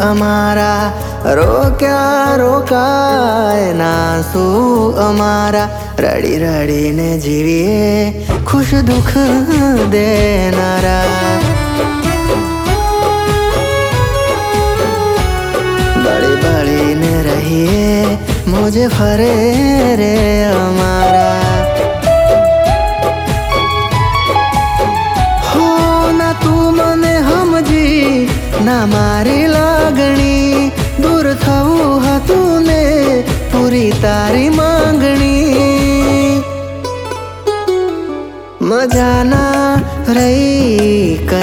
અમારા રોક્યા રોકાય ના શું અમારા રડી રડીને જીવીએ ખુશ દુઃખ દેનારા બળી બળીને રહીએ મોજે ફરે રે અમારા હો ના તું મને સમજી ના મારી લાગણી દૂર થવું હતું ને પૂરી તારી માંગણી મજાના રહી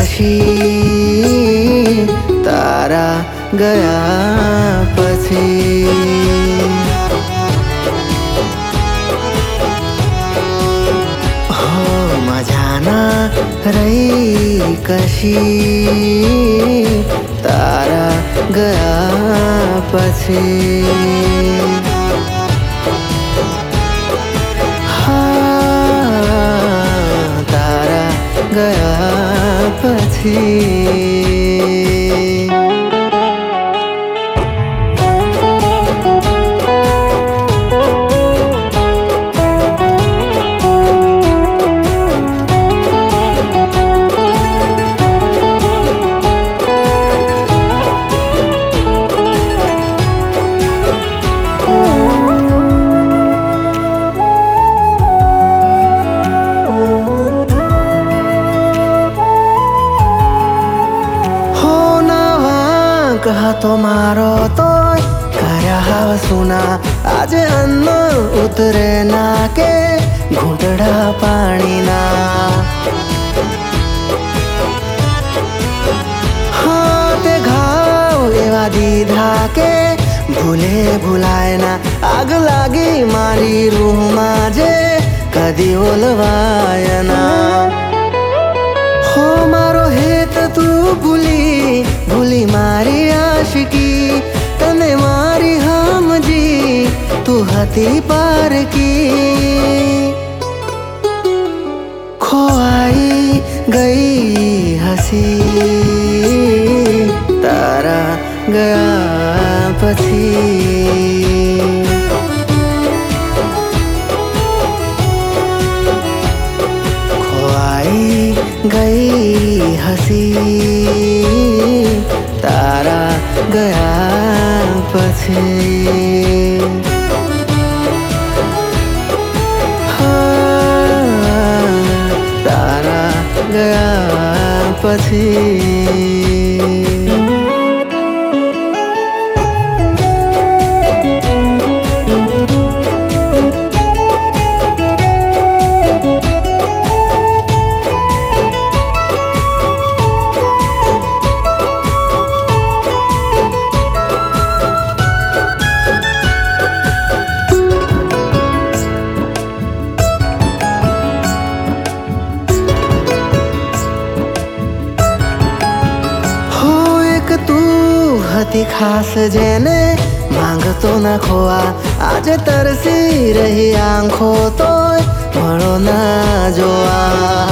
કશી તારા ગયા પછી હો મજાના રહી કશી તારા ગયા પછી હા તારા ગયા પછી હતો મારો તો કર્યા હાવ સુના આજે અન્ન ઉતરે ના કે ઘૂંટડા પાણીના હા તે ઘાવ એવા દીધા કે ભૂલે ભૂલાય ના આગ લાગી મારી રૂહમાં જે કદી ઓલવાય ના હો મારો હેત તું ભૂલી મારી આશિકી તને મારી સમજી તું હતી પારકી ખોવાઈ ગઈ હસી તારા ગયા પછી ખોવાઈ ગઈ હસી તારા ગયા પછી હા તારા ગયા પછી હતી ખાસ જેને માંગતો ના ખોવા આજે તરસી રહી આંખો તોય મળો ના જોવા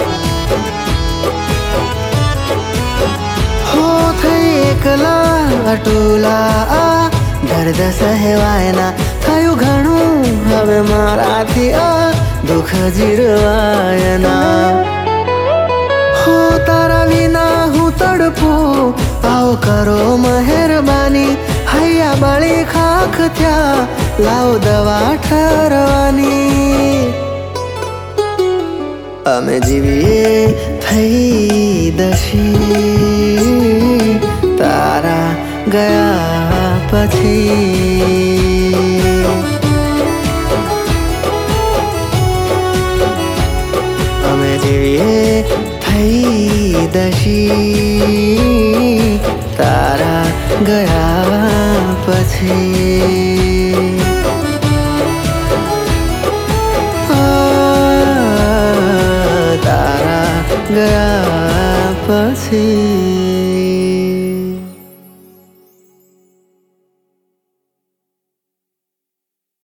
હો થઈ એકલા અટુલા આ દર્દ સહેવાય ના થયું ઘણું હવે મારાથી આ દુઃખ જીરવાય ના હો તારા વિના હું તડપું આવો કરો મહેરબાની હૈયા બળી ખાખ થયા લાવ દવા ઠરવાની અમે જીવીએ થઈ દશી તારા ગયા પછી અમે જીવીએ થઈ દશી તારા ગયા પછી તારા ગયા પછી